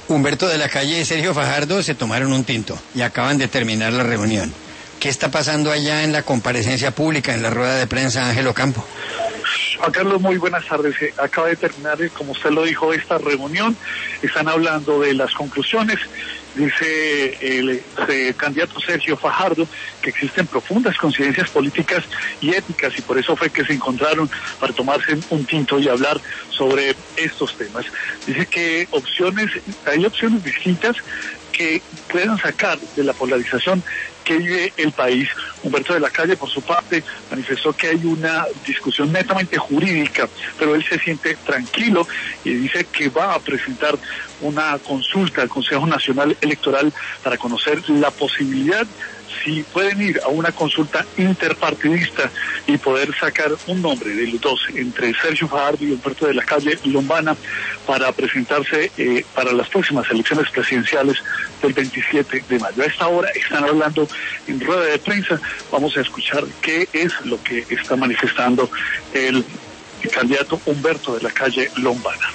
Humberto de la Calle y Sergio Fajardo se tomaron un tinto y acaban de terminar la reunión. ¿Qué está pasando allá en la comparecencia pública, en la rueda de prensa, Ángel Ocampo? Juan Carlos, muy buenas tardes. Acaba de terminar, como usted lo dijo, esta reunión. Están hablando de las conclusiones. Dice el candidato Sergio Fajardo que existen profundas coincidencias políticas y éticas y por eso fue que se encontraron para tomarse un tinto y hablar sobre estos temas. Dice que hay opciones distintas que puedan sacar de la polarización que vive el país. Humberto de la Calle, por su parte, manifestó que hay una discusión netamente jurídica, pero él se siente tranquilo y dice que va a presentar una consulta al Consejo Nacional Electoral para conocer la posibilidad si pueden ir a una consulta interpartidista y poder sacar un nombre de los dos, entre Sergio Fajardo y Humberto de la Calle Lombana, para presentarse para las próximas elecciones presidenciales del 27 de mayo. A esta hora están hablando en rueda de prensa. Vamos a escuchar qué es lo que está manifestando el candidato Humberto de la Calle Lombana.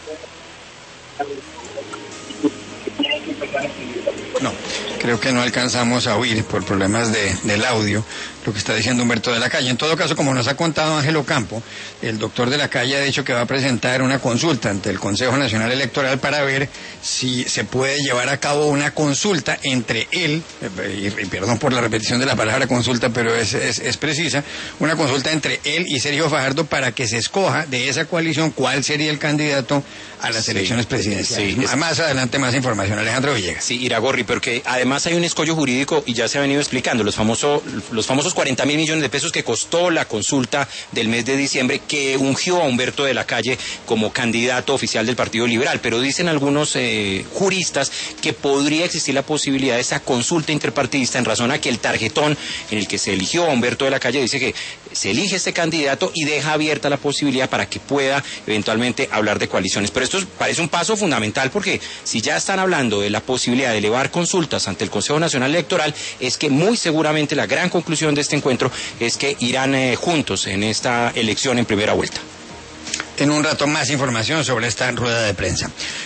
No, creo que no alcanzamos a oír por problemas del audio lo que está diciendo Humberto de la Calle. En todo caso, como nos ha contado Ángel Ocampo, el doctor de la Calle ha dicho que va a presentar una consulta ante el Consejo Nacional Electoral para ver si se puede llevar a cabo una consulta entre él, y perdón por la repetición de la palabra consulta, pero es precisa, una consulta entre él y Sergio Fajardo para que se escoja de esa coalición cuál sería el candidato a las elecciones presidenciales. Más adelante más información, Alejandro Villegas. Sí, Iragorri, porque además hay un escollo jurídico y ya se ha venido explicando, los famosos 40.000 millones de pesos que costó la consulta del mes de diciembre que ungió a Humberto de la Calle como candidato oficial del Partido Liberal, pero dicen algunos juristas que podría existir la posibilidad de esa consulta interpartidista en razón a que el tarjetón en el que se eligió a Humberto de la Calle dice que se elige este candidato y deja abierta la posibilidad para que pueda eventualmente hablar de coaliciones. Pero esto parece un paso fundamental porque si ya están hablando de la posibilidad de elevar consultas ante el Consejo Nacional Electoral, es que muy seguramente la gran conclusión de este encuentro es que irán juntos en esta elección en primera vuelta. En un rato más información sobre esta rueda de prensa.